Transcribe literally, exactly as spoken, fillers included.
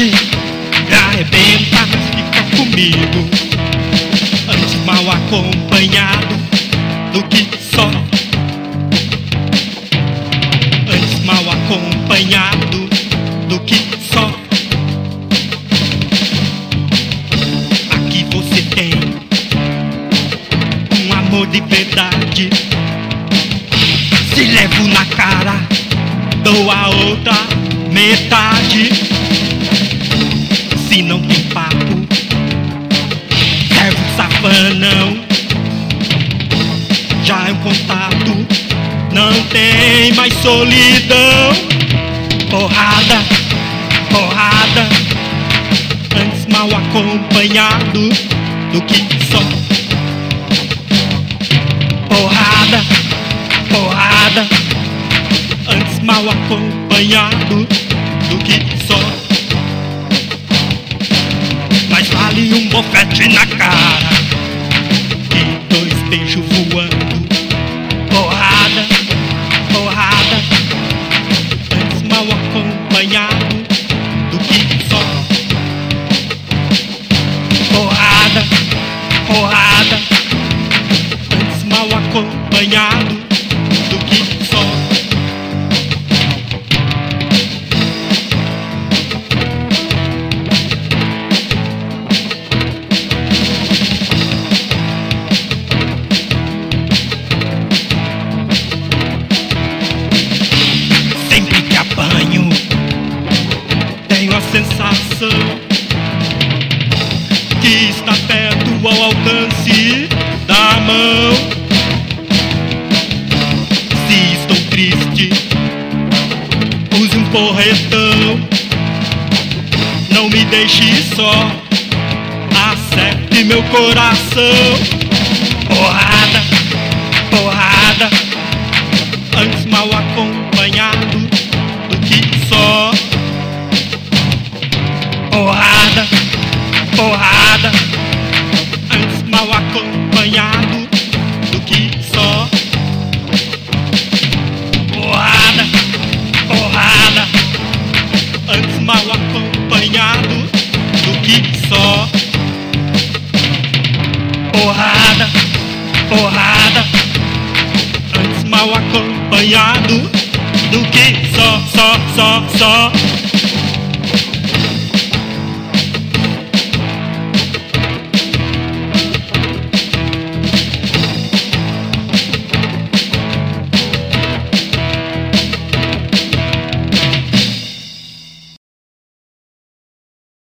pode me arrebentar, mas fica comigo. Antes mal acompanhado do que só. Antes mal acompanhado do que só. Aqui você tem um amor de verdade. Se levo na cara, dou a outra metade. Se não tem papo, serve um safanão. Já é um contato, não tem mais solidão. Porrada, porrada, antes mal acompanhado do que só. Porrada, porrada, antes mal acompanhado do que só. Mas vale um bofete na cara e dois beijos voando. Porrada, porrada, antes mal acompanhado do que só. Porrada, porrada, antes mal acompanhado do que só. Sempre que apanho, tenho a sensação que está perto ao alcance da mão. Se estou triste, use um porretão. Não me deixe só, acerte meu coração. Porrada, porrada, antes mal acompanhado do que só. Porrada, porrada, antes mal acompanhado do que só. Porrada, porrada, antes mal acompanhado do que só. Porrada, porrada, antes mal acompanhado do que só, só, só, só.